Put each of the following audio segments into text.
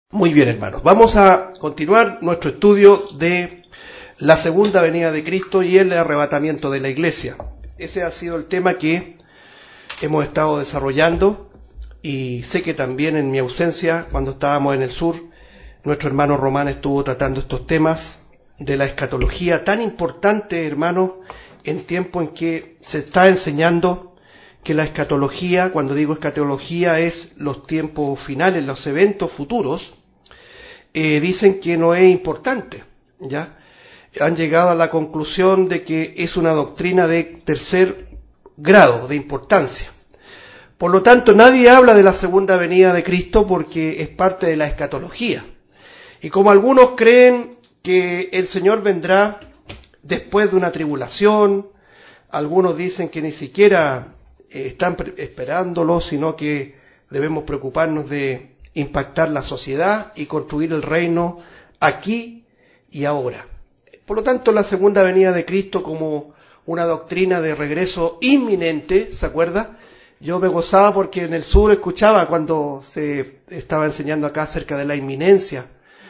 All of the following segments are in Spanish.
Muy bien, hermanos. Vamos a continuar nuestro estudio de la segunda venida de Cristo y el arrebatamiento de la iglesia. Ese ha sido el tema que hemos estado desarrollando y sé que también en mi ausencia, cuando estábamos en el sur, nuestro hermano Román estuvo tratando estos temas de la escatología tan importante, hermanos, en tiempo en que se está enseñando que la escatología, cuando digo escatología, es los tiempos finales, los eventos futuros. Dicen que no es importante, ¿ya? Han llegado a la conclusión de que es una doctrina de tercer grado de importancia. Por lo tanto, nadie habla de la segunda venida de Cristo porque es parte de la escatología. Y como algunos creen que el Señor vendrá después de una tribulación, algunos dicen que ni siquiera están esperándolo, sino que debemos preocuparnos de impactar la sociedad y construir el reino aquí y ahora. Por lo tanto, la segunda venida de Cristo como una doctrina de regreso inminente, ¿se acuerda? Yo me gozaba porque en el sur escuchaba cuando se estaba enseñando acá acerca de la inminencia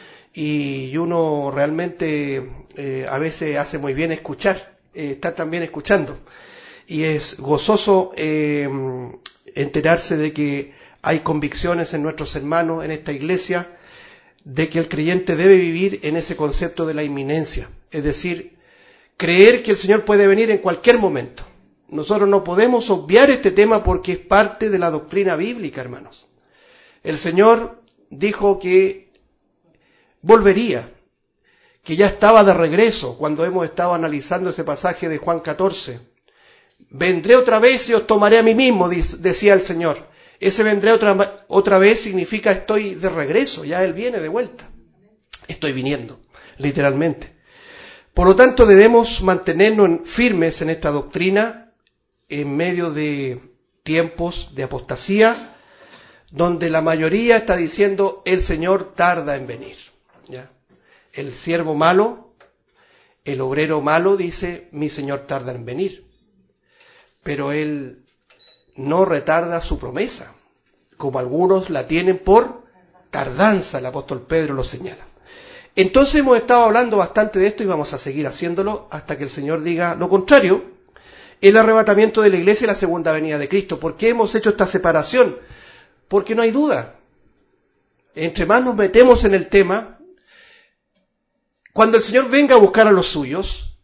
y uno realmente a veces hace muy bien escuchar, está también escuchando y es gozoso enterarse de que hay convicciones en nuestros hermanos en esta iglesia de que el creyente debe vivir en ese concepto de la inminencia, es decir, creer que el Señor puede venir en cualquier momento. Nosotros no podemos obviar este tema porque es parte de la doctrina bíblica, hermanos. El Señor dijo que volvería, que ya estaba de regreso cuando hemos estado analizando ese pasaje de Juan 14. Vendré otra vez y os tomaré a mí mismo, decía el Señor. Ese vendré otra vez significa estoy de regreso, ya Él viene de vuelta. Estoy viniendo, literalmente. Por lo tanto, debemos mantenernos firmes en esta doctrina en medio de tiempos de apostasía, donde la mayoría está diciendo el Señor tarda en venir. ¿Ya? El siervo malo, el obrero malo dice mi Señor tarda en venir. Pero Él no retarda su promesa, como algunos la tienen por tardanza, el apóstol Pedro lo señala. Entonces hemos estado hablando bastante de esto y vamos a seguir haciéndolo hasta que el Señor diga lo contrario, el arrebatamiento de la iglesia y la segunda venida de Cristo. ¿Por qué hemos hecho esta separación? Porque no hay duda. Entre más nos metemos en el tema, cuando el Señor venga a buscar a los suyos,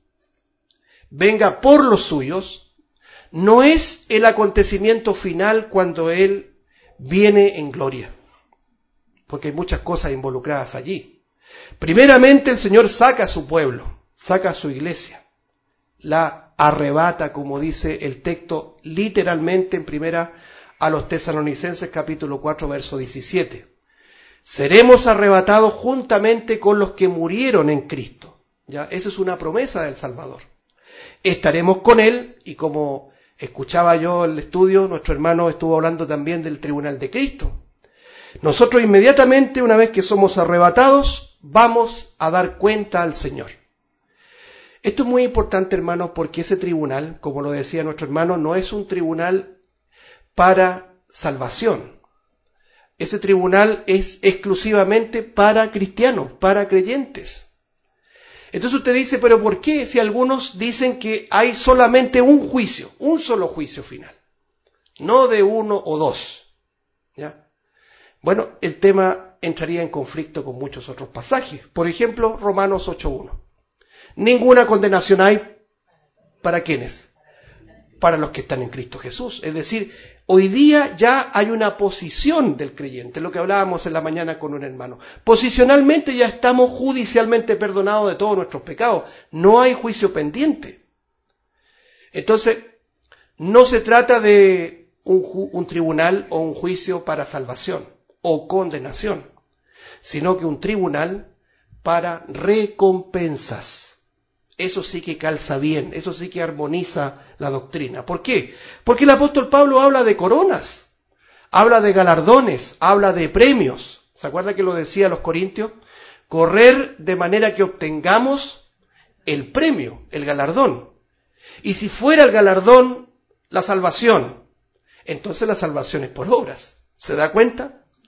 venga por los suyos, no es el acontecimiento final cuando Él viene en gloria, porque hay muchas cosas involucradas allí. Primeramente el Señor saca a su pueblo, saca a su iglesia, la arrebata, como dice el texto literalmente en primera a los Tesalonicenses capítulo 4 verso 17. Seremos arrebatados juntamente con los que murieron en Cristo. ¿Ya? Esa es una promesa del Salvador. Estaremos con Él y como escuchaba yo el estudio, nuestro hermano estuvo hablando también del tribunal de Cristo. Nosotros inmediatamente, una vez que somos arrebatados, vamos a dar cuenta al Señor. Esto es muy importante, hermanos, porque ese tribunal, como lo decía nuestro hermano, no es un tribunal para salvación. Ese tribunal es exclusivamente para cristianos, para creyentes. Entonces usted dice, ¿pero por qué? Si algunos dicen que hay solamente un juicio, un solo juicio final, no de uno o dos. ¿Ya? Bueno, el tema entraría en conflicto con muchos otros pasajes. Por ejemplo, Romanos 8.1. Ninguna condenación hay para ¿quiénes? Para los que están en Cristo Jesús. Es decir, hoy día ya hay una posición del creyente, lo que hablábamos en la mañana con un hermano. Posicionalmente ya estamos judicialmente perdonados de todos nuestros pecados. No hay juicio pendiente. Entonces, no se trata de un tribunal o un juicio para salvación o condenación, sino que un tribunal para recompensas. Eso sí que calza bien, eso sí que armoniza la doctrina. ¿Por qué? Porque el apóstol Pablo habla de coronas, habla de galardones, habla de premios. ¿Se acuerda que lo decía a los corintios? Correr de manera que obtengamos el premio, el galardón. Y si fuera el galardón la salvación, entonces la salvación es por obras. ¿Se da cuenta?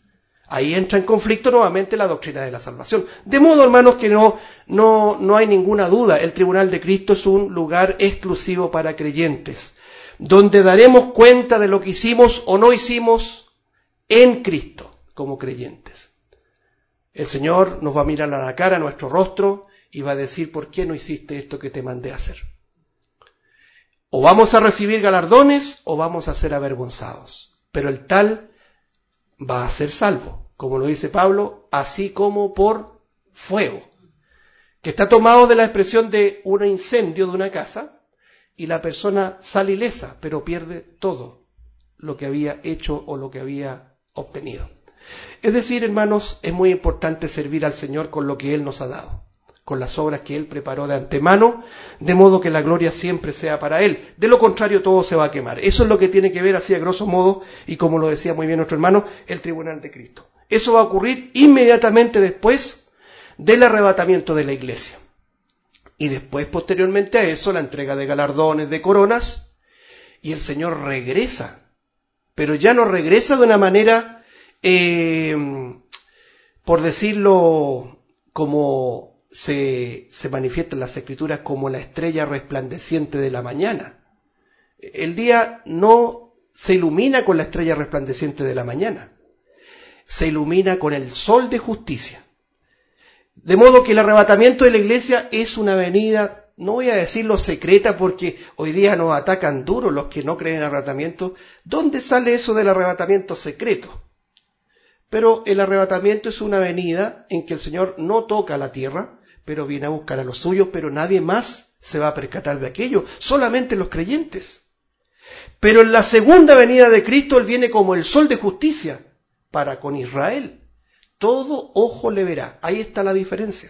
Ahí entra en conflicto nuevamente la doctrina de la salvación. De modo, hermanos, que no hay ninguna duda, el tribunal de Cristo es un lugar exclusivo para creyentes, donde daremos cuenta de lo que hicimos o no hicimos en Cristo como creyentes. El Señor nos va a mirar a la cara, a nuestro rostro, y va a decir, ¿por qué no hiciste esto que te mandé a hacer? O vamos a recibir galardones o vamos a ser avergonzados. Pero el tal va a ser salvo, como lo dice Pablo, así como por fuego, que está tomado de la expresión de un incendio de una casa, y la persona sale ilesa, pero pierde todo lo que había hecho o lo que había obtenido. Es decir, hermanos, es muy importante servir al Señor con lo que Él nos ha dado, con las obras que Él preparó de antemano, de modo que la gloria siempre sea para Él. De lo contrario, todo se va a quemar. Eso es lo que tiene que ver, así a grosso modo, y como lo decía muy bien nuestro hermano, el tribunal de Cristo. Eso va a ocurrir inmediatamente después del arrebatamiento de la iglesia. Y después, posteriormente a eso, la entrega de galardones, de coronas, y el Señor regresa. Pero ya no regresa de una manera, por decirlo, como se manifiesta en las Escrituras, como la estrella resplandeciente de la mañana. El día no se ilumina con la estrella resplandeciente de la mañana, se ilumina con el sol de justicia. De modo que el arrebatamiento de la iglesia es una venida, no voy a decirlo secreta, porque hoy día nos atacan duro los que no creen en el arrebatamiento. ¿Dónde sale eso del arrebatamiento secreto? Pero el arrebatamiento es una venida en que el Señor no toca la tierra, pero viene a buscar a los suyos, pero nadie más se va a percatar de aquello, solamente los creyentes. Pero en la segunda venida de Cristo, Él viene como el sol de justicia para con Israel. Todo ojo le verá. Ahí está la diferencia.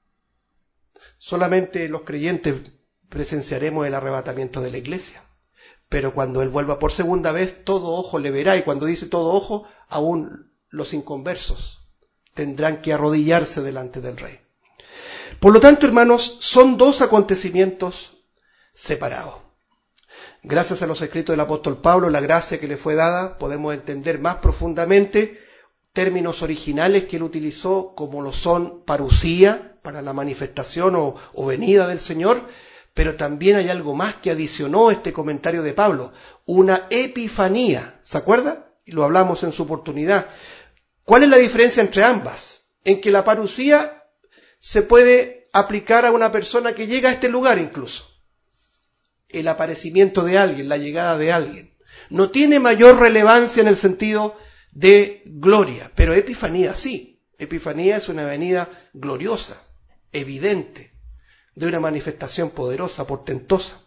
Solamente los creyentes presenciaremos el arrebatamiento de la iglesia. Pero cuando Él vuelva por segunda vez, todo ojo le verá. Y cuando dice todo ojo, aún los inconversos tendrán que arrodillarse delante del Rey. Por lo tanto, hermanos, son dos acontecimientos separados. Gracias a los escritos del apóstol Pablo, la gracia que le fue dada, podemos entender más profundamente términos originales que él utilizó, como lo son parusía, para la manifestación o venida del Señor, pero también hay algo más que adicionó este comentario de Pablo, una epifanía. ¿Se acuerda? Y lo hablamos en su oportunidad. ¿Cuál es la diferencia entre ambas? En que la parusía se puede aplicar a una persona que llega a este lugar incluso. El aparecimiento de alguien, la llegada de alguien. No tiene mayor relevancia en el sentido de gloria, pero epifanía sí. Epifanía es una venida gloriosa, evidente, de una manifestación poderosa, portentosa.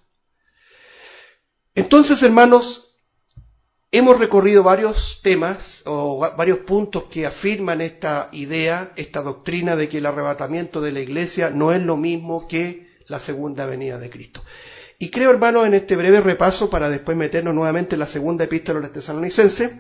Entonces, hermanos, hemos recorrido varios temas o varios puntos que afirman esta idea, esta doctrina de que el arrebatamiento de la iglesia no es lo mismo que la segunda venida de Cristo. Y creo, hermanos, en este breve repaso, para después meternos nuevamente en la segunda epístola a los tesalonicenses,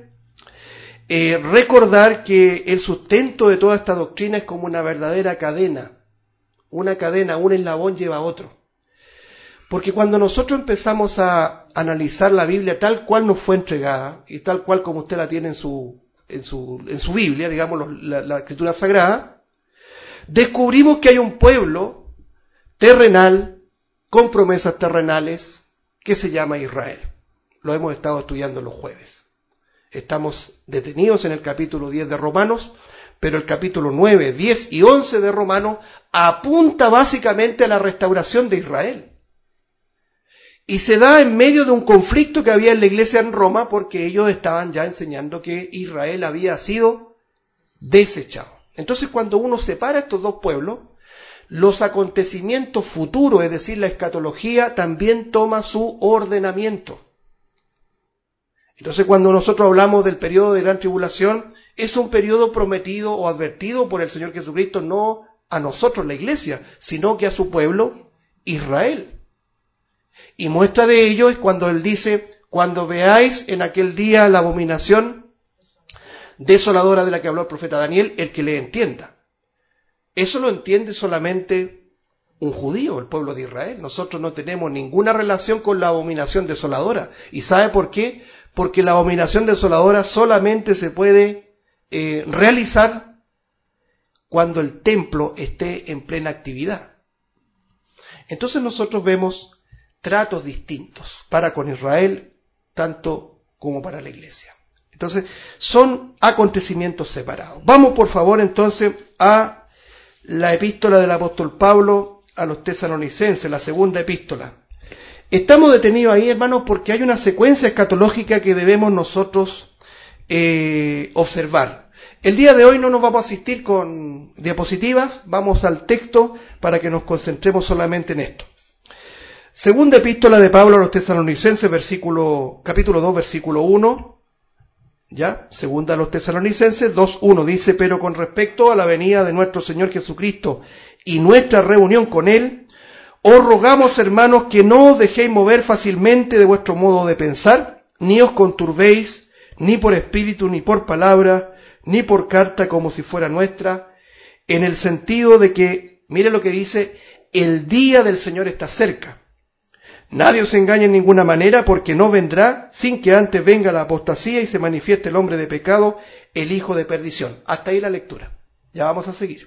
recordar que el sustento de toda esta doctrina es como una verdadera cadena. Una cadena, un eslabón lleva a otro. Porque cuando nosotros empezamos a analizar la Biblia tal cual nos fue entregada, y tal cual como usted la tiene en su Biblia, digamos, la Escritura Sagrada, descubrimos que hay un pueblo terrenal, con promesas terrenales, que se llama Israel. Lo hemos estado estudiando los jueves. Estamos detenidos en el capítulo 10 de Romanos, pero el capítulo 9, 10 y 11 de Romanos apunta básicamente a la restauración de Israel. Y se da en medio de un conflicto que había en la iglesia en Roma, porque ellos estaban ya enseñando que Israel había sido desechado. Entonces, cuando uno separa estos dos pueblos, los acontecimientos futuros, es decir, la escatología, también toma su ordenamiento. Entonces, cuando nosotros hablamos del periodo de gran tribulación, es un periodo prometido o advertido por el Señor Jesucristo, no a nosotros, la iglesia, sino que a su pueblo, Israel. Y muestra de ello es cuando Él dice, cuando veáis en aquel día la abominación desoladora de la que habló el profeta Daniel, el que le entienda. Eso lo entiende solamente un judío, el pueblo de Israel. Nosotros no tenemos ninguna relación con la abominación desoladora. ¿Y sabe por qué? Porque la abominación desoladora solamente se puede realizar cuando el templo esté en plena actividad. Entonces nosotros vemos tratos distintos para con Israel, tanto como para la iglesia. Entonces, son acontecimientos separados. Vamos, por favor, entonces, a la epístola del apóstol Pablo a los tesalonicenses, la segunda epístola. Estamos detenidos ahí, hermanos, porque hay una secuencia escatológica que debemos nosotros observar. El día de hoy no nos vamos a asistir con diapositivas, vamos al texto para que nos concentremos solamente en esto. Segunda epístola de Pablo a los tesalonicenses, capítulo 2, versículo 1. ¿Ya? Segunda a los tesalonicenses 2:1 dice: pero con respecto a la venida de nuestro Señor Jesucristo y nuestra reunión con Él, os rogamos, hermanos, que no os dejéis mover fácilmente de vuestro modo de pensar, ni os conturbéis, ni por espíritu, ni por palabra, ni por carta como si fuera nuestra, en el sentido de que, mire lo que dice, el día del Señor está cerca. Nadie os engañe en ninguna manera, porque no vendrá sin que antes venga la apostasía y se manifieste el hombre de pecado, el hijo de perdición. Hasta ahí la lectura. Ya vamos a seguir.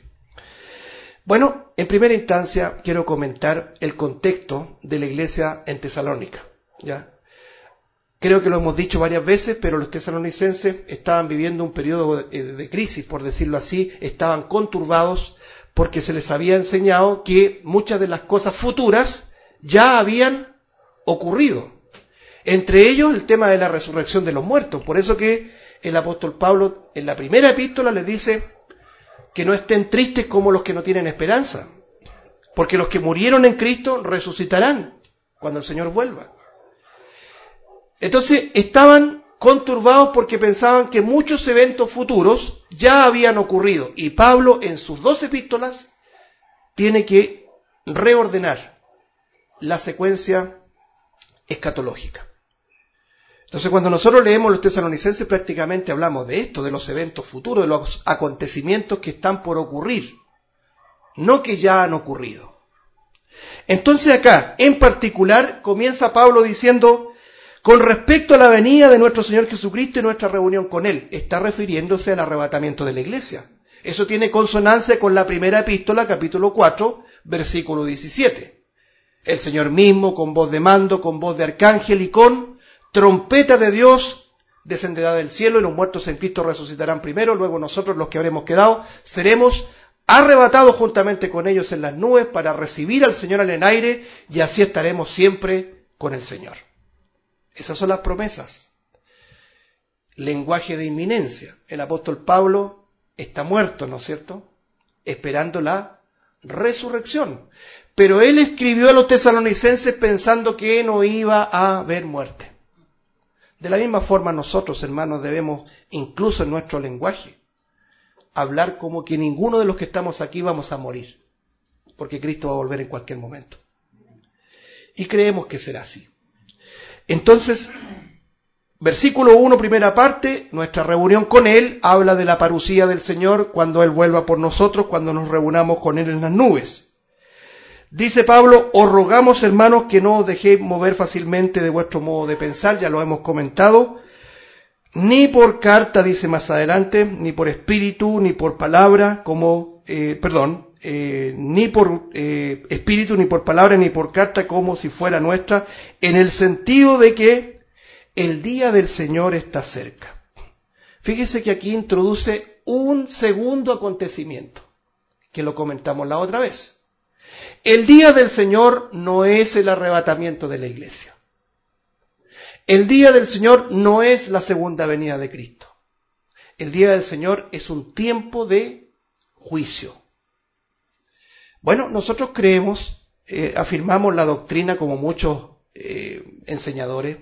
Bueno, en primera instancia quiero comentar el contexto de la iglesia en Tesalónica. ¿Ya? Creo que lo hemos dicho varias veces, pero los tesalonicenses estaban viviendo un periodo de crisis, por decirlo así, estaban conturbados porque se les había enseñado que muchas de las cosas futuras ya habían ocurrido. Entre ellos el tema de la resurrección de los muertos. Por eso que el apóstol Pablo en la primera epístola les dice que no estén tristes como los que no tienen esperanza, porque los que murieron en Cristo resucitarán cuando el Señor vuelva. Entonces estaban conturbados porque pensaban que muchos eventos futuros ya habían ocurrido, y Pablo en sus 2 epístolas tiene que reordenar la secuencia escatológica. Entonces, cuando nosotros leemos los tesalonicenses, prácticamente hablamos de esto, de los eventos futuros, de los acontecimientos que están por ocurrir, no que ya han ocurrido. Entonces acá, en particular, comienza Pablo diciendo: con respecto a la venida de nuestro Señor Jesucristo y nuestra reunión con Él, está refiriéndose al arrebatamiento de la iglesia. Eso tiene consonancia con la primera epístola, capítulo 4, versículo 17. El Señor mismo, con voz de mando, con voz de arcángel y con trompeta de Dios, descenderá del cielo, y los muertos en Cristo resucitarán primero. Luego nosotros, los que habremos quedado, seremos arrebatados juntamente con ellos en las nubes para recibir al Señor en el aire, y así estaremos siempre con el Señor. Esas son las promesas. Lenguaje de inminencia. El apóstol Pablo está muerto, ¿no es cierto?, esperando la resurrección. Pero él escribió a los tesalonicenses pensando que no iba a haber muerte. De la misma forma nosotros, hermanos, debemos, incluso en nuestro lenguaje, hablar como que ninguno de los que estamos aquí vamos a morir, porque Cristo va a volver en cualquier momento. Y creemos que será así. Entonces, versículo 1, primera parte, nuestra reunión con Él, habla de la parucía del Señor cuando Él vuelva por nosotros, cuando nos reunamos con Él en las nubes. Dice Pablo: os rogamos, hermanos, que no os dejéis mover fácilmente de vuestro modo de pensar, ya lo hemos comentado, ni por carta, dice más adelante, ni por espíritu, ni por palabra, ni por espíritu, ni por palabra, ni por carta, como si fuera nuestra, en el sentido de que el día del Señor está cerca. Fíjese que aquí introduce un segundo acontecimiento, que lo comentamos la otra vez. El día del Señor no es el arrebatamiento de la iglesia. El día del Señor no es la segunda venida de Cristo. El día del Señor es un tiempo de juicio. Bueno, nosotros creemos, afirmamos la doctrina como muchos enseñadores,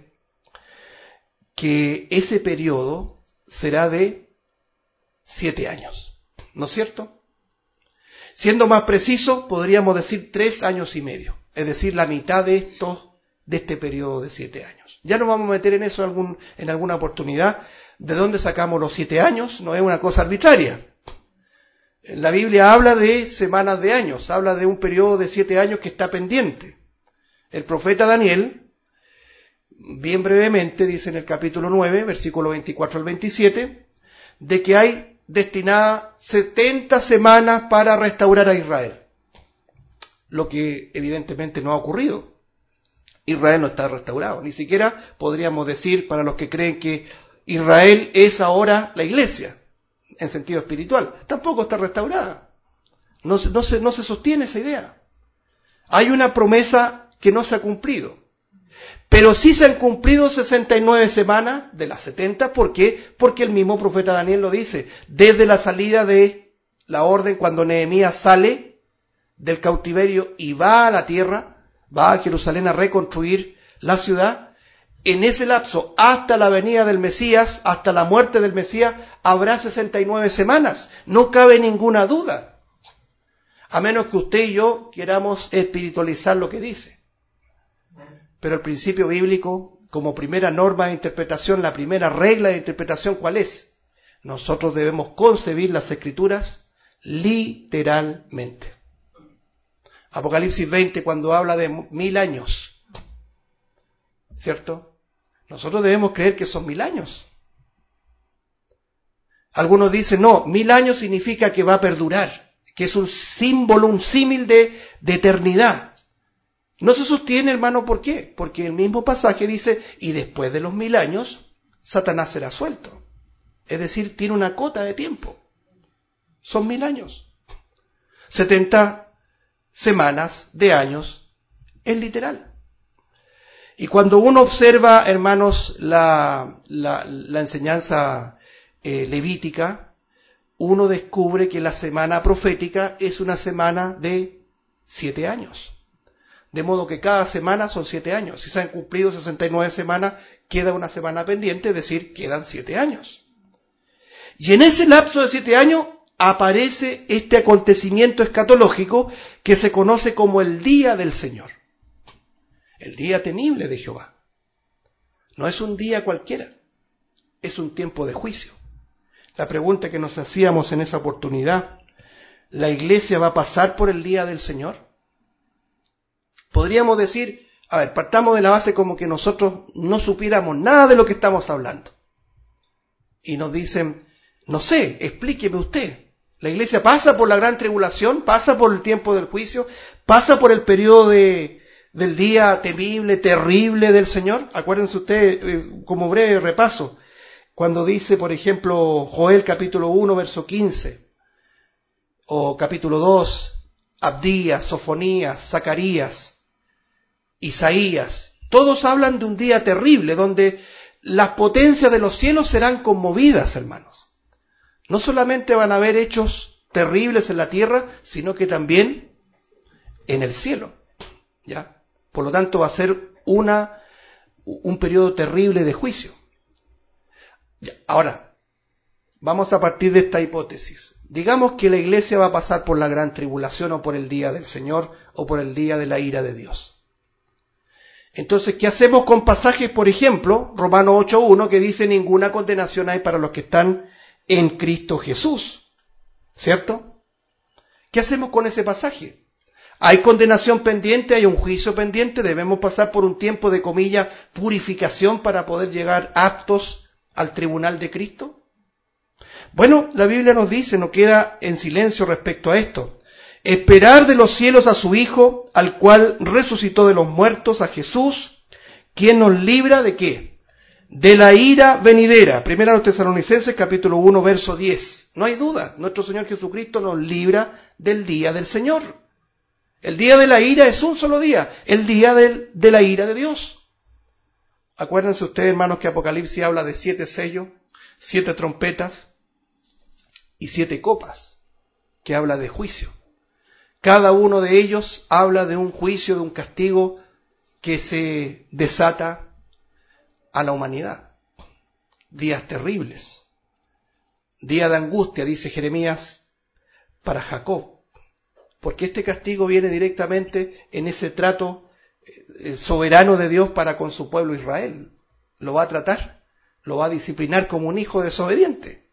que ese periodo será de 7 años, ¿no es cierto? Siendo más preciso, podríamos decir 3 años y medio, es decir, la mitad de este periodo de 7 años. Ya nos vamos a meter en eso en alguna oportunidad. ¿De dónde sacamos los 7 años? No es una cosa arbitraria. La Biblia habla de semanas de años, habla de un periodo de 7 años que está pendiente. El profeta Daniel, bien brevemente, dice en el capítulo 9, versículo 24 al 27, de que hay destinada 70 semanas para restaurar a Israel. Lo que evidentemente no ha ocurrido. Israel no está restaurado. Ni siquiera podríamos decir, para los que creen que Israel es ahora la iglesia, en sentido espiritual, tampoco está restaurada. No se sostiene esa idea. Hay una promesa que no se ha cumplido. Pero sí se han cumplido 69 semanas de las 70. ¿Por qué? Porque el mismo profeta Daniel lo dice. Desde la salida de la orden, cuando Nehemías sale del cautiverio y va a la tierra, va a Jerusalén a reconstruir la ciudad, en ese lapso, hasta la venida del Mesías, hasta la muerte del Mesías, habrá 69 semanas. No cabe ninguna duda. A menos que usted y yo queramos espiritualizar lo que dice. Pero el principio bíblico, como primera norma de interpretación, la primera regla de interpretación, ¿cuál es? Nosotros debemos concebir las Escrituras literalmente. Apocalipsis 20, cuando habla de 1000 años, ¿cierto? Nosotros debemos creer que son 1000 años. Algunos dicen, no, 1000 años significa que va a perdurar, que es un símbolo, un símil de eternidad. No se sostiene, hermano, ¿por qué? Porque el mismo pasaje dice, y después de los 1000 años, Satanás será suelto. Es decir, tiene una cota de tiempo. Son 1000 años. 70 semanas de años es literal. Y cuando uno observa, hermanos, la enseñanza levítica, uno descubre que la semana profética es una semana de 7 años. De modo que cada semana son 7 años. Si se han cumplido 69 semanas, queda una semana pendiente, es decir, quedan 7 años. Y en ese lapso de 7 años aparece este acontecimiento escatológico que se conoce como el día del Señor. El día temible de Jehová. No es un día cualquiera, es un tiempo de juicio. La pregunta que nos hacíamos en esa oportunidad, ¿la iglesia va a pasar por el día del Señor? Podríamos decir, a ver, partamos de la base como que nosotros no supiéramos nada de lo que estamos hablando. Y nos dicen, no sé, explíqueme usted. ¿La iglesia pasa por la gran tribulación? ¿Pasa por el tiempo del juicio? ¿Pasa por el periodo del día temible, terrible del Señor? Acuérdense ustedes, como breve repaso, cuando dice, por ejemplo, Joel capítulo 1, verso 15, o capítulo 2, Abdías, Sofonías, Zacarías, Isaías, todos hablan de un día terrible, donde las potencias de los cielos serán conmovidas, hermanos. No solamente van a haber hechos terribles en la tierra, sino que también en el cielo, ¿ya? Por lo tanto, va a ser un periodo terrible de juicio. Ahora, vamos a partir de esta hipótesis. Digamos que la iglesia va a pasar por la gran tribulación o por el día del Señor o por el día de la ira de Dios. Entonces, ¿qué hacemos con pasajes, por ejemplo, Romanos 8.1, que dice ninguna condenación hay para los que están en Cristo Jesús? ¿Cierto? ¿Qué hacemos con ese pasaje? ¿Hay condenación pendiente? ¿Hay un juicio pendiente? ¿Debemos pasar por un tiempo de, comillas, purificación para poder llegar aptos al tribunal de Cristo? Bueno, la Biblia nos dice, no queda en silencio respecto a esto. Esperar de los cielos a su Hijo, al cual resucitó de los muertos, a Jesús, quien nos libra ¿de qué? De la ira venidera. Primera a los Tesalonicenses, capítulo 1, verso 10. No hay duda, nuestro Señor Jesucristo nos libra del día del Señor. El día de la ira es un solo día, el día de la ira de Dios. Acuérdense ustedes, hermanos, que Apocalipsis habla de 7 sellos, 7 trompetas y 7 copas, que habla de juicio. Cada uno de ellos habla de un juicio, de un castigo que se desata a la humanidad. Días terribles, día de angustia, dice Jeremías, para Jacob, porque este castigo viene directamente en ese trato soberano de Dios para con su pueblo Israel. Lo va a tratar, lo va a disciplinar como un hijo desobediente.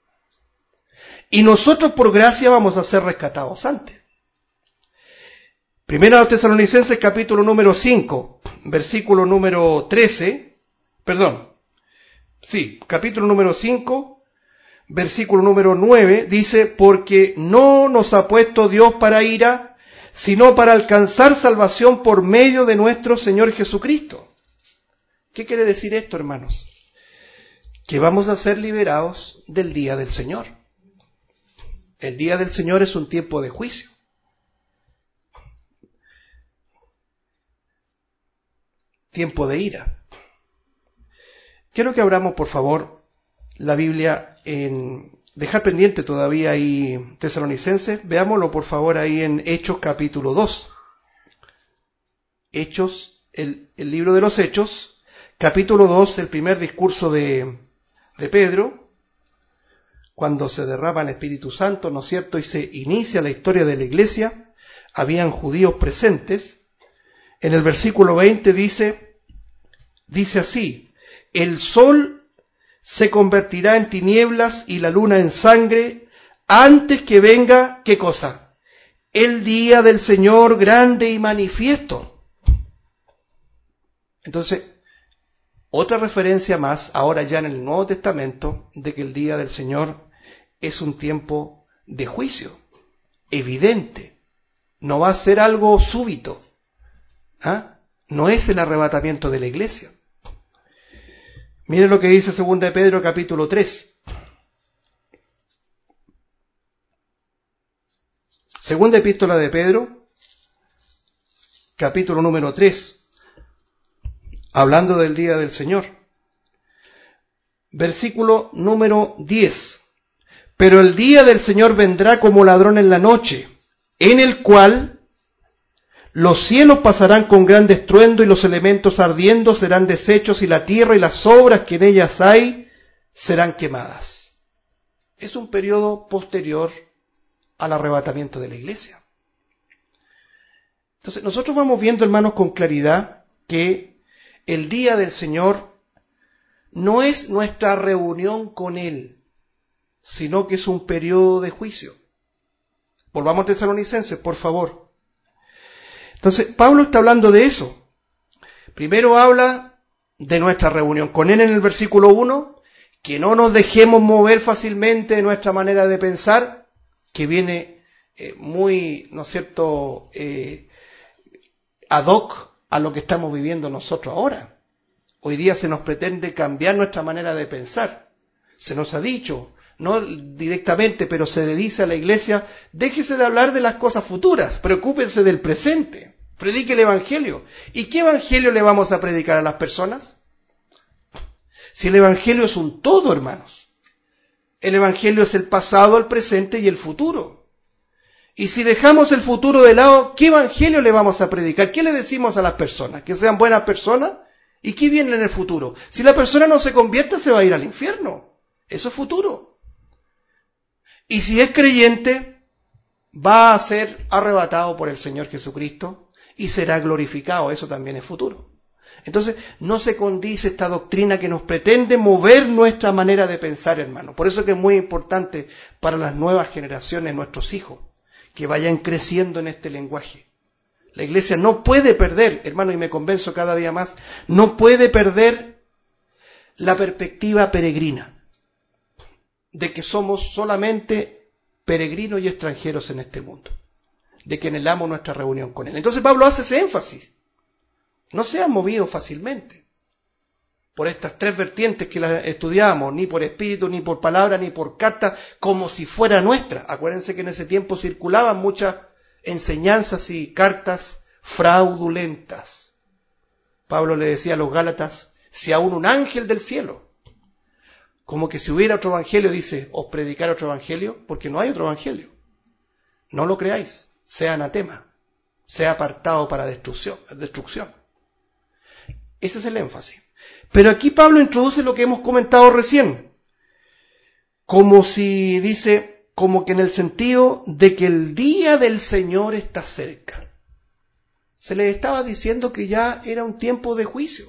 Y nosotros por gracia vamos a ser rescatados antes. Primera a los Tesalonicenses, capítulo número 5, versículo número 13, capítulo número 5, versículo número 9, dice, porque no nos ha puesto Dios para ira, sino para alcanzar salvación por medio de nuestro Señor Jesucristo. ¿Qué quiere decir esto, hermanos? Que vamos a ser liberados del día del Señor. El día del Señor es un tiempo de juicio. Tiempo de ira. Quiero que abramos, por favor, la Biblia dejar pendiente todavía ahí Tesalonicenses. Veámoslo, por favor, ahí en Hechos capítulo 2. Hechos, el libro de los Hechos, capítulo 2, el primer discurso de Pedro, cuando se derrama el Espíritu Santo, ¿no es cierto? Y se inicia la historia de la iglesia. Habían judíos presentes. En el versículo 20 dice así, el sol se convertirá en tinieblas y la luna en sangre antes que venga, ¿qué cosa? El día del Señor grande y manifiesto. Entonces, otra referencia más, ahora ya en el Nuevo Testamento, de que el día del Señor es un tiempo de juicio, evidente. No va a ser algo súbito. No es el arrebatamiento de la iglesia. Miren lo que dice 2 de Pedro capítulo 3. Segunda epístola de Pedro, capítulo número 3, hablando del día del Señor. Versículo número 10. Pero el día del Señor vendrá como ladrón en la noche, en el cual los cielos pasarán con gran estruendo y los elementos ardiendo serán deshechos y la tierra y las obras que en ellas hay serán quemadas. Es un periodo posterior al arrebatamiento de la iglesia. Entonces nosotros vamos viendo, hermanos, con claridad que el día del Señor no es nuestra reunión con Él, sino que es un periodo de juicio. Volvamos a Tesalonicenses, por favor. Entonces, Pablo está hablando de eso. Primero habla de nuestra reunión con Él en el versículo 1, que no nos dejemos mover fácilmente de nuestra manera de pensar, que viene muy, ¿no es cierto?, ad hoc a lo que estamos viviendo nosotros ahora. Hoy día se nos pretende cambiar nuestra manera de pensar. Se nos ha dicho, no directamente, pero se le dice a la iglesia, déjese de hablar de las cosas futuras, preocúpense del presente, predique el evangelio. ¿Y qué evangelio le vamos a predicar a las personas? Si el evangelio es un todo, hermanos. El evangelio es el pasado, el presente y el futuro. Y si dejamos el futuro de lado, ¿qué evangelio le vamos a predicar? ¿Qué le decimos a las personas? ¿Que sean buenas personas? ¿Y qué viene en el futuro? Si la persona no se convierte, se va a ir al infierno. Eso es futuro. Y si es creyente, va a ser arrebatado por el Señor Jesucristo y será glorificado. Eso también es futuro. Entonces, no se condice esta doctrina que nos pretende mover nuestra manera de pensar, hermano. Por eso que es muy importante para las nuevas generaciones, nuestros hijos, que vayan creciendo en este lenguaje. La iglesia no puede perder, hermano, y me convenzo cada día más, no puede perder la perspectiva peregrina de que somos solamente peregrinos y extranjeros en este mundo, de que anhelamos nuestra reunión con Él. Entonces Pablo hace ese énfasis. No sean movidos fácilmente por estas tres vertientes que las estudiamos, ni por espíritu, ni por palabra, ni por carta, como si fuera nuestra. Acuérdense que en ese tiempo circulaban muchas enseñanzas y cartas fraudulentas. Pablo le decía a los Gálatas, si aún un ángel del cielo, como que si hubiera otro evangelio, dice, os predicar otro evangelio, porque no hay otro evangelio. No lo creáis, sea anatema, sea apartado para destrucción. Ese es el énfasis. Pero aquí Pablo introduce lo que hemos comentado recién, como si dice, como que en el sentido de que el día del Señor está cerca. Se les estaba diciendo que ya era un tiempo de juicio.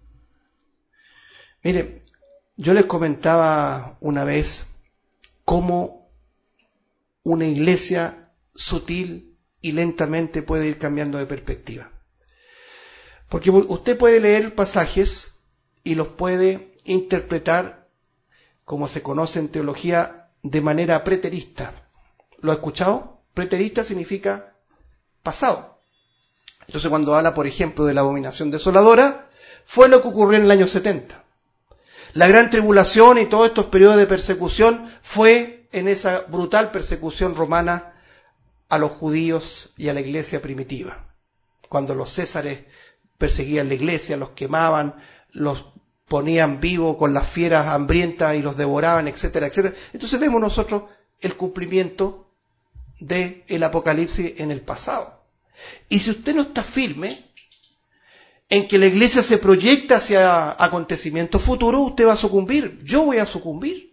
Mire, yo les comentaba una vez cómo una iglesia sutil y lentamente puede ir cambiando de perspectiva. Porque usted puede leer pasajes y los puede interpretar como se conoce en teología, de manera preterista. ¿Lo ha escuchado? Preterista significa pasado. Entonces cuando habla, por ejemplo, de la abominación desoladora, fue lo que ocurrió en el año 70. La gran tribulación y todos estos periodos de persecución fue en esa brutal persecución romana a los judíos y a la iglesia primitiva. Cuando los césares perseguían la iglesia, los quemaban, los ponían vivos con las fieras hambrientas y los devoraban, etcétera, etcétera. Entonces vemos nosotros el cumplimiento del Apocalipsis en el pasado. Y si usted no está firme en que la iglesia se proyecta hacia acontecimientos futuros, usted va a sucumbir. Yo voy a sucumbir.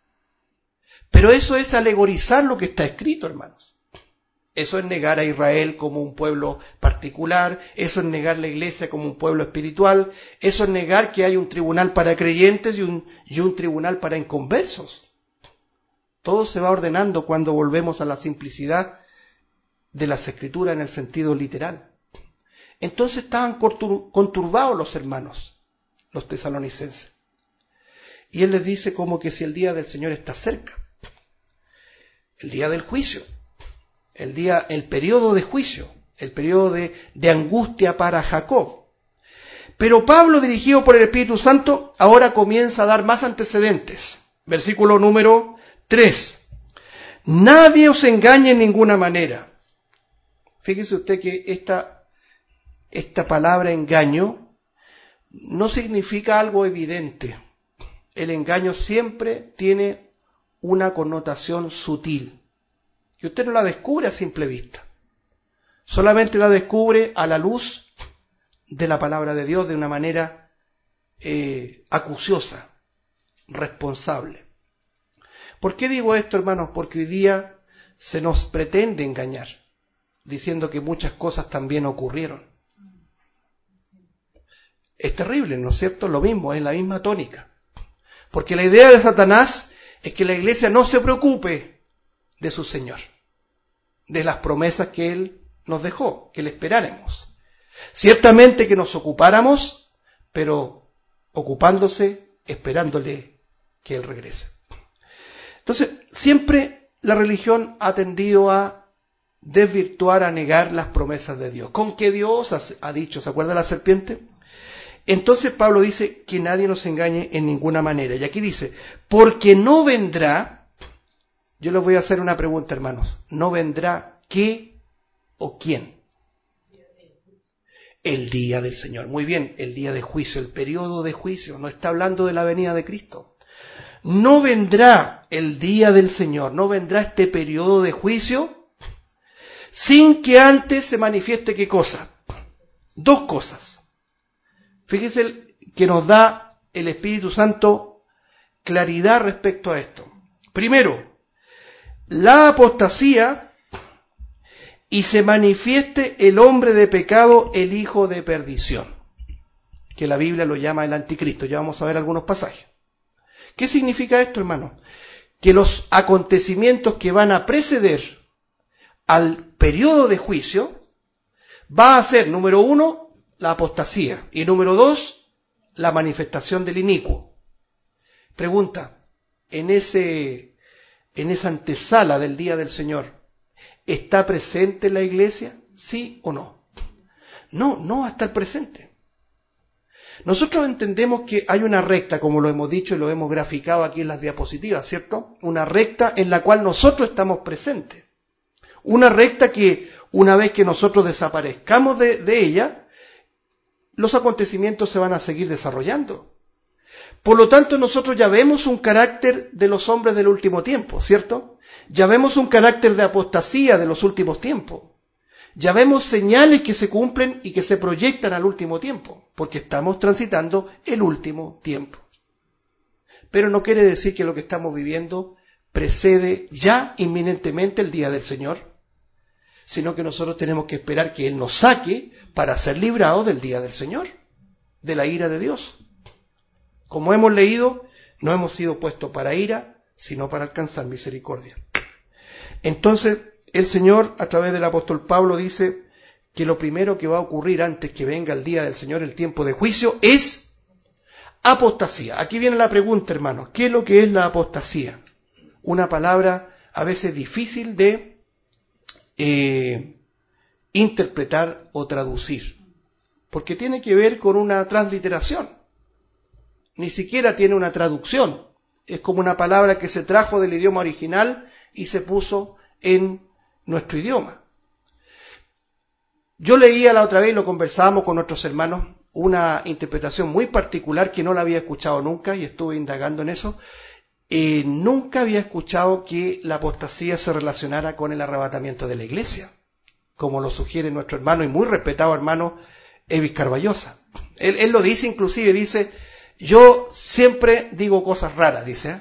Pero eso es alegorizar lo que está escrito, hermanos. Eso es negar a Israel como un pueblo particular, eso es negar la iglesia como un pueblo espiritual, eso es negar que hay un tribunal para creyentes y un tribunal para inconversos. Todo se va ordenando cuando volvemos a la simplicidad de las Escrituras en el sentido literal. Entonces estaban conturbados los hermanos, los tesalonicenses. Y él les dice como que si el día del Señor está cerca, el día del juicio, el periodo de juicio, el periodo de angustia para Jacob. Pero Pablo, dirigido por el Espíritu Santo, ahora comienza a dar más antecedentes. Versículo número 3. Nadie os engañe en ninguna manera. Fíjese usted que esta palabra engaño no significa algo evidente. El engaño siempre tiene una connotación sutil. Y usted no la descubre a simple vista. Solamente la descubre a la luz de la palabra de Dios de una manera acuciosa, responsable. ¿Por qué digo esto, hermanos? Porque hoy día se nos pretende engañar, diciendo que muchas cosas también ocurrieron. Es terrible, ¿no es cierto? Lo mismo, es la misma tónica. Porque la idea de Satanás es que la iglesia no se preocupe de su Señor, de las promesas que Él nos dejó, que le esperáramos. Ciertamente que nos ocupáramos, pero ocupándose, esperándole que Él regrese. Entonces, siempre la religión ha tendido a desvirtuar, a negar las promesas de Dios. ¿Con qué Dios ha dicho? ¿Se acuerda la serpiente? Entonces Pablo dice que nadie nos engañe en ninguna manera. Y aquí dice, porque no vendrá, yo les voy a hacer una pregunta, hermanos, ¿no vendrá qué o quién? El día del Señor. Muy bien, el día de juicio, el periodo de juicio, no está hablando de la venida de Cristo. No vendrá el día del Señor, no vendrá este periodo de juicio sin que antes se manifieste ¿qué cosa? Dos cosas. Fíjese que nos da el Espíritu Santo claridad respecto a esto. Primero, la apostasía y se manifieste el hombre de pecado, el hijo de perdición, que la Biblia lo llama el anticristo. Ya vamos a ver algunos pasajes. ¿Qué significa esto, hermano? Que los acontecimientos que van a preceder al periodo de juicio va a ser, número 1, la apostasía, y número 2, la manifestación del inicuo. Pregunta, en esa antesala del día del Señor, ¿está presente la iglesia? ¿Sí o no? No va a estar presente. Nosotros entendemos que hay una recta, como lo hemos dicho y lo hemos graficado aquí en las diapositivas, ¿cierto? Una recta en la cual nosotros estamos presentes. Una recta que una vez que nosotros desaparezcamos de ella, los acontecimientos se van a seguir desarrollando. Por lo tanto, nosotros ya vemos un carácter de los hombres del último tiempo, ¿cierto? Ya vemos un carácter de apostasía de los últimos tiempos. Ya vemos señales que se cumplen y que se proyectan al último tiempo, porque estamos transitando el último tiempo. Pero no quiere decir que lo que estamos viviendo precede ya inminentemente el día del Señor, sino que nosotros tenemos que esperar que Él nos saque para ser librados del día del Señor, de la ira de Dios. Como hemos leído, no hemos sido puestos para ira, sino para alcanzar misericordia. Entonces, el Señor, a través del apóstol Pablo, dice que lo primero que va a ocurrir antes que venga el día del Señor, el tiempo de juicio, es Apostasía. Aquí viene la pregunta, hermanos. ¿Qué es lo que es la apostasía? Una palabra a veces difícil de interpretar o traducir, porque tiene que ver con una transliteración. Ni siquiera tiene una traducción. Es como una palabra que se trajo del idioma original y se puso en nuestro idioma. Yo leía la otra vez, y lo conversábamos con nuestros hermanos, una interpretación muy particular que no la había escuchado nunca y estuve indagando en eso. Nunca había escuchado que la apostasía se relacionara con el arrebatamiento de la iglesia, como lo sugiere nuestro hermano y muy respetado hermano Evis Carballosa. Él lo dice, inclusive dice, yo siempre digo cosas raras, dice.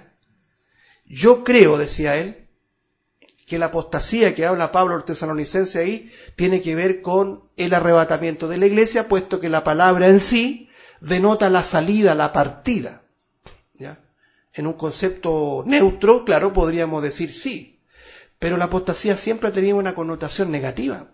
Yo creo, decía él, que la apostasía que habla Pablo el Tesalonicense ahí tiene que ver con el arrebatamiento de la iglesia, puesto que la palabra en sí denota la salida, la partida. ¿Ya? En un concepto neutro, claro, podríamos decir sí, pero la apostasía siempre ha tenido una connotación negativa.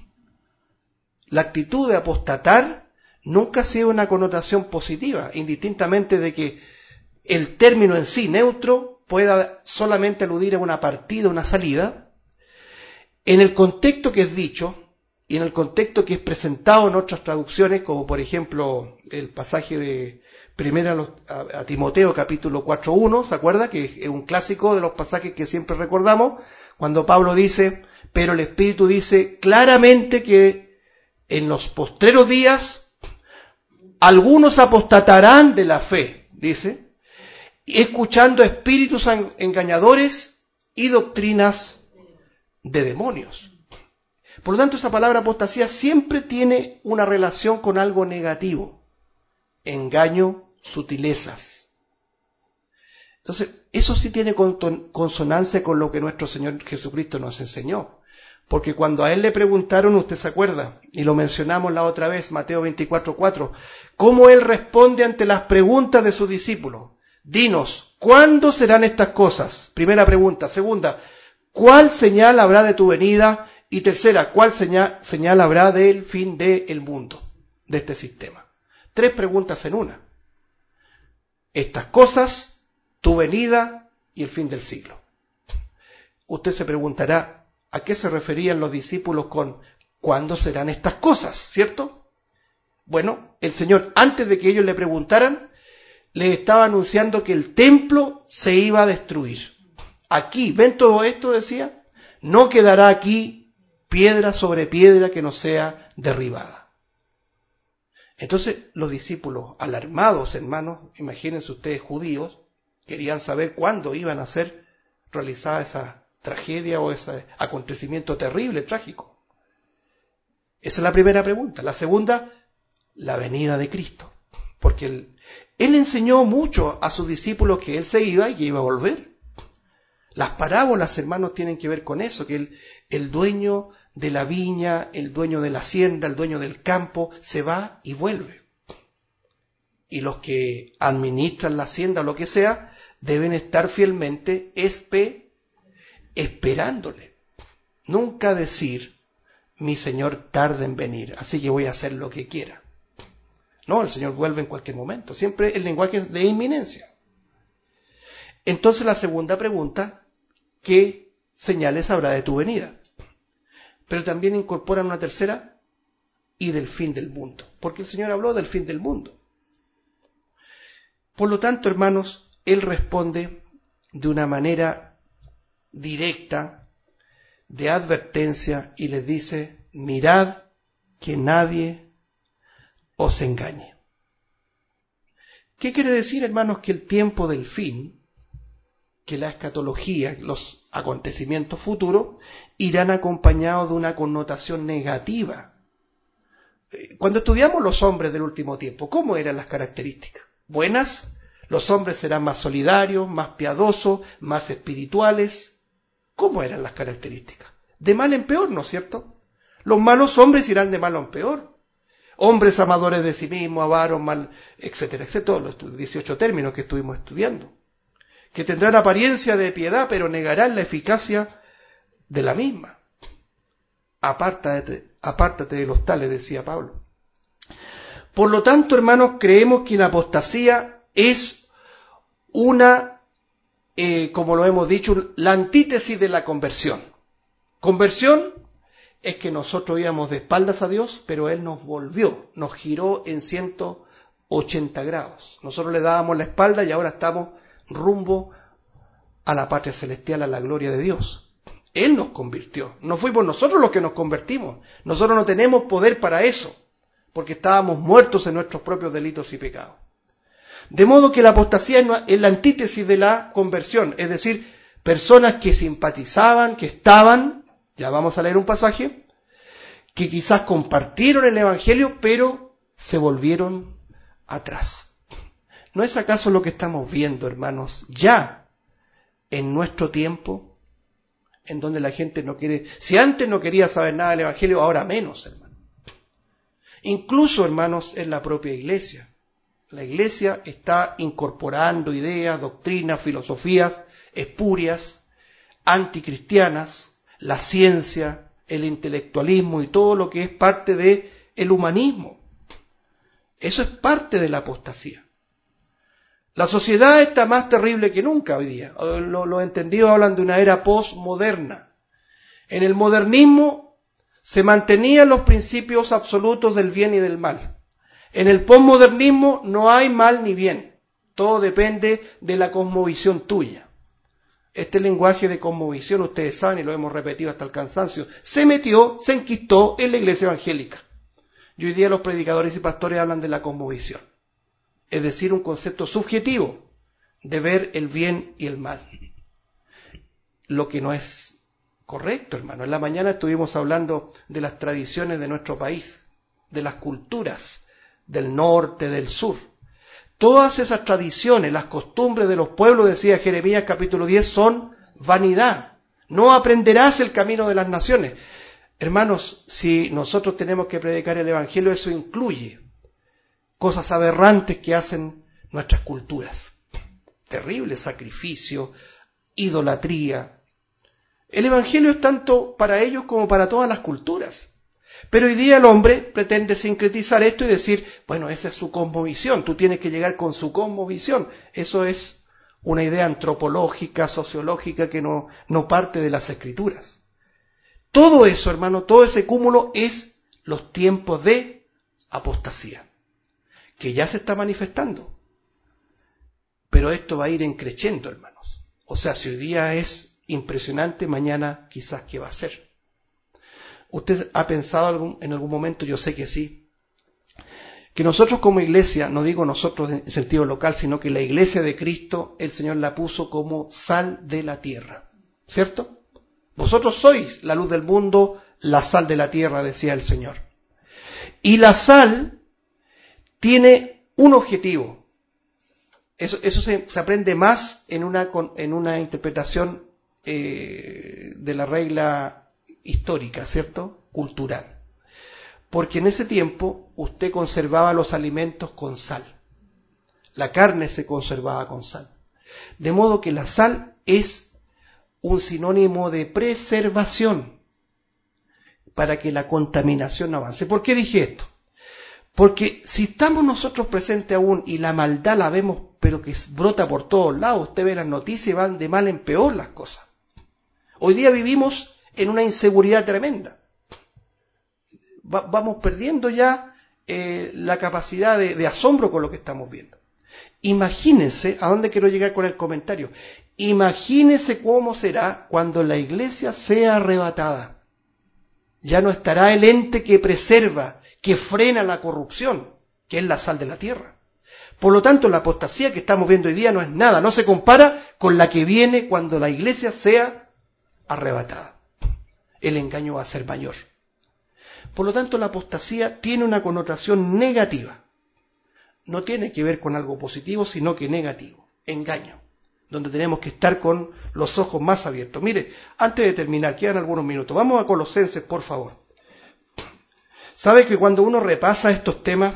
La actitud de apostatar nunca ha sido una connotación positiva, indistintamente de que el término en sí, neutro, pueda solamente aludir a una partida, una salida. En el contexto que es dicho y en el contexto que es presentado en otras traducciones, como por ejemplo el pasaje de Primera a Timoteo capítulo 4:1, ¿se acuerda? Que es un clásico de los pasajes que siempre recordamos, cuando Pablo dice, pero el Espíritu dice claramente que en los postreros días algunos apostatarán de la fe, dice, escuchando espíritus engañadores y doctrinas de demonios. Por lo tanto, esa palabra apostasía siempre tiene una relación con algo negativo. Engaño, sutilezas. Entonces, eso sí tiene consonancia con lo que nuestro Señor Jesucristo nos enseñó. Porque cuando a Él le preguntaron, usted se acuerda, y lo mencionamos la otra vez, Mateo 24:4, cómo Él responde ante las preguntas de sus discípulos. Dinos, ¿cuándo serán estas cosas? Primera pregunta. Segunda, ¿cuál señal habrá de tu venida? Y tercera, ¿cuál señal habrá del fin del mundo, de este sistema? 3 preguntas en una. Estas cosas, tu venida y el fin del siglo. Usted se preguntará, ¿a qué se referían los discípulos con ¿cuándo serán estas cosas? ¿Cierto? Bueno, el Señor, antes de que ellos le preguntaran, les estaba anunciando que el templo se iba a destruir. Aquí, ¿ven todo esto? Decía, no quedará aquí piedra sobre piedra que no sea derribada. Entonces, los discípulos, alarmados, hermanos, imagínense ustedes judíos, querían saber cuándo iban a ser realizada esa tragedia o ese acontecimiento terrible, trágico. Esa es la primera pregunta. La segunda, la venida de Cristo. Porque Él enseñó mucho a sus discípulos que Él se iba y que iba a volver. Las parábolas, hermanos, tienen que ver con eso, que el dueño de la viña, el dueño de la hacienda, el dueño del campo, se va y vuelve. Y los que administran la hacienda o lo que sea, deben estar fielmente esperándole. Nunca decir, mi Señor tarda en venir, así que voy a hacer lo que quiera. No, el Señor vuelve en cualquier momento. Siempre el lenguaje es de inminencia. Entonces la segunda pregunta, ¿qué señales habrá de tu venida? Pero también incorporan una tercera, y del fin del mundo. Porque el Señor habló del fin del mundo. Por lo tanto, hermanos, Él responde de una manera directa, de advertencia, y les dice, mirad que nadie os engañe. ¿Qué quiere decir, hermanos? Que el tiempo del fin, que la escatología, los acontecimientos futuros, irán acompañados de una connotación negativa. Cuando estudiamos los hombres del último tiempo, ¿cómo eran las características? Buenas, los hombres serán más solidarios, más piadosos, más espirituales. ¿Cómo eran las características? De mal en peor, ¿no es cierto? Los malos hombres irán de malo en peor. Hombres amadores de sí mismos, avaros, mal, etcétera, etcétera, todos los 18 términos que estuvimos estudiando. Que tendrán apariencia de piedad, pero negarán la eficacia de la misma. Apártate de los tales, decía Pablo. Por lo tanto, hermanos, creemos que la apostasía es una, como lo hemos dicho, la antítesis de la conversión. Conversión es que nosotros íbamos de espaldas a Dios, pero Él nos volvió, nos giró en 180 grados. Nosotros le dábamos la espalda y ahora estamos rumbo a la patria celestial, a la gloria de Dios. Él nos convirtió, no fuimos nosotros los que nos convertimos. Nosotros no tenemos poder para eso, porque estábamos muertos en nuestros propios delitos y pecados. De modo que la apostasía es la antítesis de la conversión, es decir, personas que simpatizaban, que estaban, ya vamos a leer un pasaje, que quizás compartieron el Evangelio, pero se volvieron atrás. ¿No es acaso lo que estamos viendo, hermanos, ya en nuestro tiempo, en donde la gente no quiere, si antes no quería saber nada del Evangelio, ahora menos, hermano? Incluso, hermanos, en la propia iglesia. La iglesia está incorporando ideas, doctrinas, filosofías espurias, anticristianas, la ciencia, el intelectualismo y todo lo que es parte del humanismo. Eso es parte de la apostasía. La sociedad está más terrible que nunca hoy día. Los entendidos hablan de una era postmoderna. En el modernismo se mantenían los principios absolutos del bien y del mal. En el postmodernismo no hay mal ni bien. Todo depende de la cosmovisión tuya. Este lenguaje de cosmovisión, ustedes saben, y lo hemos repetido hasta el cansancio, se enquistó en la iglesia evangélica. Y hoy día los predicadores y pastores hablan de la cosmovisión. Es decir, un concepto subjetivo de ver el bien y el mal. Lo que no es correcto, hermano. En la mañana estuvimos hablando de las tradiciones de nuestro país, de las culturas del norte, del sur. Todas esas tradiciones, las costumbres de los pueblos, decía Jeremías capítulo 10, son vanidad. No aprenderás el camino de las naciones. Hermanos, si nosotros tenemos que predicar el Evangelio, eso incluye cosas aberrantes que hacen nuestras culturas. Terrible sacrificio, idolatría. El Evangelio es tanto para ellos como para todas las culturas. Pero hoy día el hombre pretende sincretizar esto y decir, bueno, esa es su cosmovisión, tú tienes que llegar con su cosmovisión. Eso es una idea antropológica, sociológica, que no parte de las Escrituras. Todo eso, hermano, todo ese cúmulo es los tiempos de apostasía, que ya se está manifestando. Pero esto va a ir creciendo, hermanos. O sea, si hoy día es impresionante, mañana quizás qué va a ser. ¿Usted ha pensado en algún momento, yo sé que sí, que nosotros como iglesia, no digo nosotros en sentido local, sino que la iglesia de Cristo, el Señor la puso como sal de la tierra, ¿cierto? Vosotros sois la luz del mundo, la sal de la tierra, decía el Señor. Y la sal tiene un objetivo. Eso se aprende más en una interpretación de la regla histórica, ¿cierto? Cultural. Porque en ese tiempo usted conservaba los alimentos con sal. La carne se conservaba con sal. De modo que la sal es un sinónimo de preservación para que la contaminación no avance. ¿Por qué dije esto? Porque si estamos nosotros presentes aún y la maldad la vemos, pero que brota por todos lados, usted ve las noticias y van de mal en peor las cosas. Hoy día vivimos en una inseguridad tremenda. Vamos perdiendo ya la capacidad de asombro con lo que estamos viendo. Imagínense, ¿a dónde quiero llegar con el comentario? Imagínense cómo será cuando la iglesia sea arrebatada. Ya no estará el ente que preserva, que frena la corrupción, que es la sal de la tierra. Por lo tanto, la apostasía que estamos viendo hoy día no es nada, no se compara con la que viene cuando la iglesia sea arrebatada. El engaño va a ser mayor. Por lo tanto, la apostasía tiene una connotación negativa. No tiene que ver con algo positivo, sino que negativo. Engaño. Donde tenemos que estar con los ojos más abiertos. Mire, antes de terminar, quedan algunos minutos. Vamos a Colosenses, por favor. ¿Sabe que cuando uno repasa estos temas,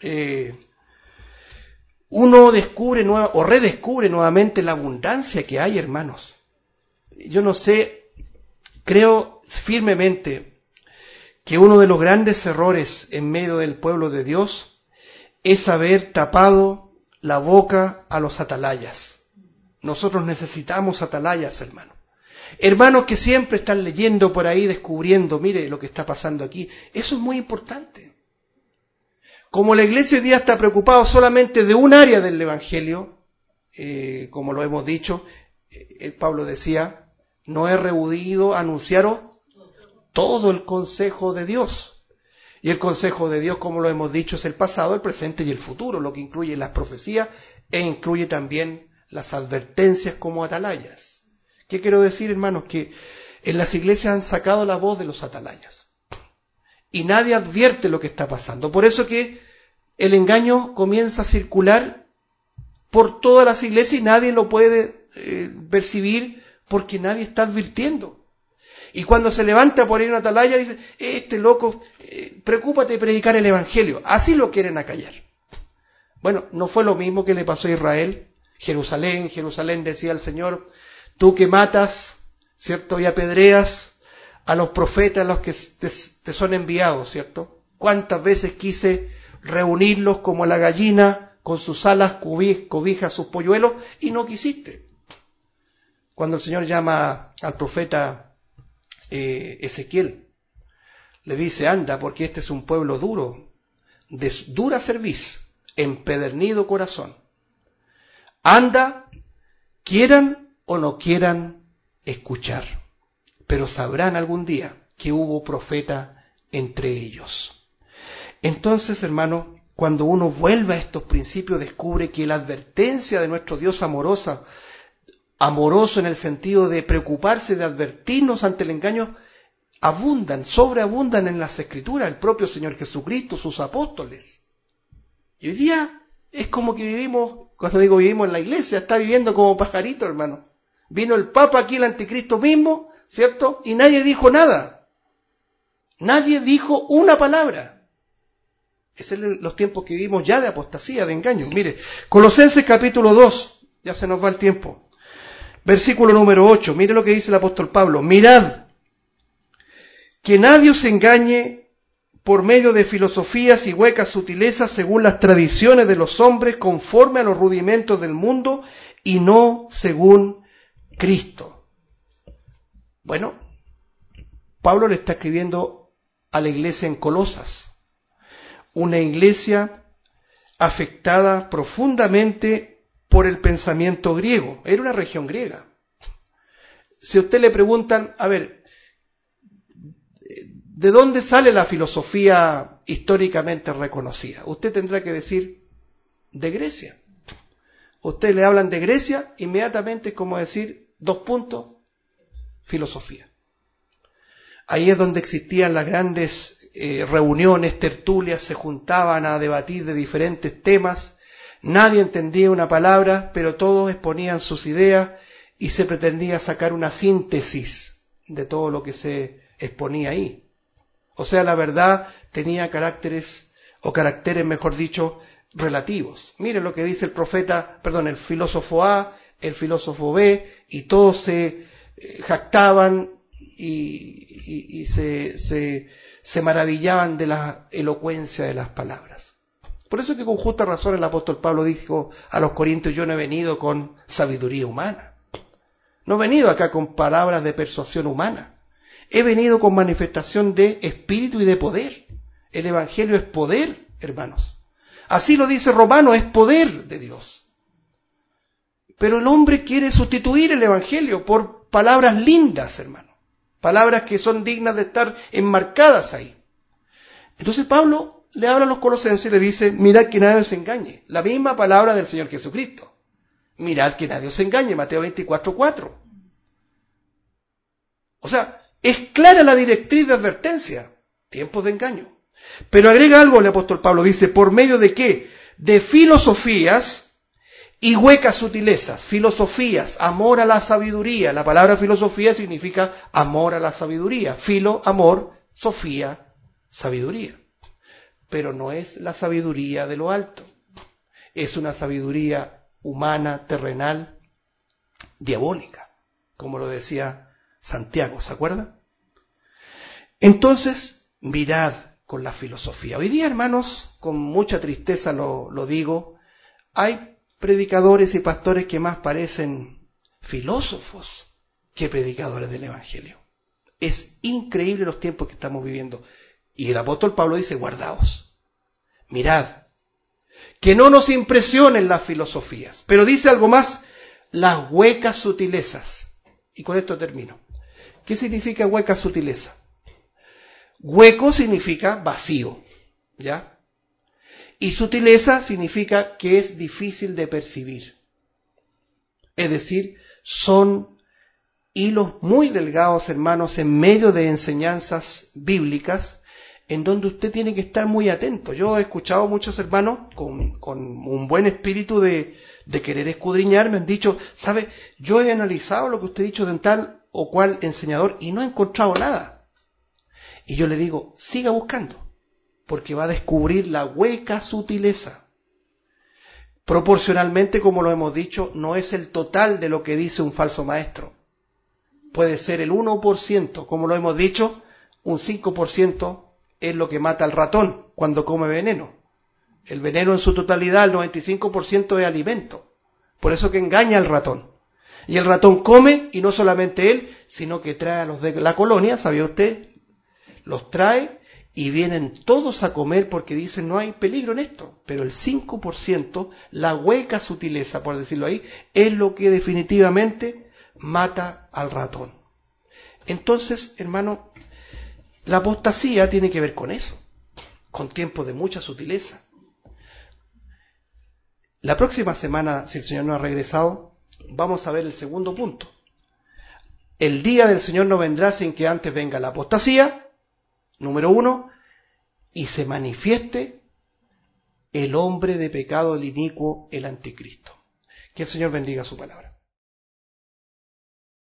uno descubre o redescubre nuevamente la abundancia que hay, hermanos? Yo no sé, creo firmemente que uno de los grandes errores en medio del pueblo de Dios es haber tapado la boca a los atalayas. Nosotros necesitamos atalayas, hermano. Hermanos que siempre están leyendo por ahí, descubriendo, mire lo que está pasando aquí. Eso es muy importante. Como la iglesia hoy día está preocupada solamente de un área del evangelio, como lo hemos dicho, Pablo decía, no he rehuido anunciaros todo el consejo de Dios. Y el consejo de Dios, como lo hemos dicho, es el pasado, el presente y el futuro, lo que incluye las profecías e incluye también las advertencias como atalayas. ¿Qué quiero decir, hermanos? Que en las iglesias han sacado la voz de los atalayas. Y nadie advierte lo que está pasando. Por eso que el engaño comienza a circular por todas las iglesias y nadie lo puede percibir porque nadie está advirtiendo. Y cuando se levanta por ahí una atalaya dice, este loco, preocúpate de predicar el evangelio. Así lo quieren acallar. Bueno, no fue lo mismo que le pasó a Israel. Jerusalén decía el Señor, tú que matas, ¿cierto? Y apedreas a los profetas, los que te son enviados, ¿cierto? ¿Cuántas veces quise reunirlos como la gallina con sus alas cobija a sus polluelos y no quisiste? Cuando el Señor llama al profeta Ezequiel, le dice, anda, porque este es un pueblo duro, de dura cerviz, empedernido corazón. Anda, quieran o no quieran escuchar, pero sabrán algún día que hubo profeta entre ellos. Entonces, hermano, cuando uno vuelve a estos principios, descubre que la advertencia de nuestro Dios amoroso en el sentido de preocuparse, de advertirnos ante el engaño, sobreabundan en las Escrituras, el propio Señor Jesucristo, sus apóstoles. Y hoy día es como que vivimos, cuando digo vivimos en la iglesia, está viviendo como pajarito, hermano. Vino el Papa aquí, el anticristo mismo, ¿cierto? Y nadie dijo nada. Nadie dijo una palabra. Esos son los tiempos que vivimos ya de apostasía, de engaño. Mire, Colosenses capítulo 2, ya se nos va el tiempo. Versículo número 8, mire lo que dice el apóstol Pablo. Mirad, que nadie os engañe por medio de filosofías y huecas sutilezas según las tradiciones de los hombres, conforme a los rudimentos del mundo y no según Cristo. Bueno, Pablo le está escribiendo a la iglesia en Colosas, una iglesia afectada profundamente por el pensamiento griego. Era una región griega. Si a usted le preguntan, a ver, ¿de dónde sale la filosofía históricamente reconocida? Usted tendrá que decir, de Grecia. Usted le hablan de Grecia, inmediatamente es como decir, filosofía. Ahí es donde existían las grandes reuniones, tertulias, se juntaban a debatir de diferentes temas. Nadie entendía una palabra, pero todos exponían sus ideas y se pretendía sacar una síntesis de todo lo que se exponía ahí. O sea, la verdad tenía caracteres, mejor dicho, relativos. Miren lo que dice el filósofo A, el filósofo B, y todos se jactaban y se maravillaban de la elocuencia de las palabras. Por eso que con justa razón el apóstol Pablo dijo a los corintios, yo no he venido con sabiduría humana. No he venido acá con palabras de persuasión humana. He venido con manifestación de espíritu y de poder. El evangelio es poder, hermanos. Así lo dice Romano, es poder de Dios. Pero el hombre quiere sustituir el evangelio por palabras lindas, hermano. Palabras que son dignas de estar enmarcadas ahí. Entonces Pablo le habla a los colosenses y le dice, mirad que nadie os engañe. La misma palabra del Señor Jesucristo. Mirad que nadie os engañe, Mateo 24:4. O sea, es clara la directriz de advertencia. Tiempos de engaño. Pero agrega algo el apóstol Pablo, dice, ¿por medio de qué? De filosofías y huecas sutilezas. Filosofías, amor a la sabiduría. La palabra filosofía significa amor a la sabiduría. Filo, amor, sofía, sabiduría. Pero no es la sabiduría de lo alto. Es una sabiduría humana, terrenal, diabólica, como lo decía Santiago, ¿se acuerda? Entonces, mirad con la filosofía. Hoy día, hermanos, con mucha tristeza lo digo, Hay predicadores y pastores que más parecen filósofos que predicadores del Evangelio. Es increíble los tiempos que estamos viviendo. Y el apóstol Pablo dice, guardaos, mirad, que no nos impresionen las filosofías. Pero dice algo más, las huecas sutilezas. Y con esto termino. ¿Qué significa hueca sutileza? Hueco significa vacío, ¿ya? Y sutileza significa que es difícil de percibir. Es decir, son hilos muy delgados, hermanos, en medio de enseñanzas bíblicas, en donde usted tiene que estar muy atento. Yo he escuchado a muchos hermanos con un buen espíritu de querer escudriñar, me han dicho, ¿sabe? Yo he analizado lo que usted ha dicho de tal o cual enseñador y no he encontrado nada. Y yo le digo, siga buscando, porque va a descubrir la hueca sutileza. Proporcionalmente, como lo hemos dicho, no es el total de lo que dice un falso maestro. Puede ser el 1%, como lo hemos dicho, un 5% es lo que mata al ratón cuando come veneno. El veneno en su totalidad, el 95% es alimento. Por eso que engaña al ratón. Y el ratón come, y no solamente él, sino que trae a los de la colonia, ¿sabía usted? Los trae y vienen todos a comer porque dicen no hay peligro en esto. Pero el 5%, la hueca sutileza, por decirlo ahí, es lo que definitivamente mata al ratón. Entonces, hermano, la apostasía tiene que ver con eso, con tiempos de mucha sutileza. La próxima semana, si el Señor no ha regresado, vamos a ver el segundo punto. El día del Señor no vendrá sin que antes venga la apostasía, número 1, y se manifieste el hombre de pecado, el inicuo, el anticristo. Que el Señor bendiga su palabra.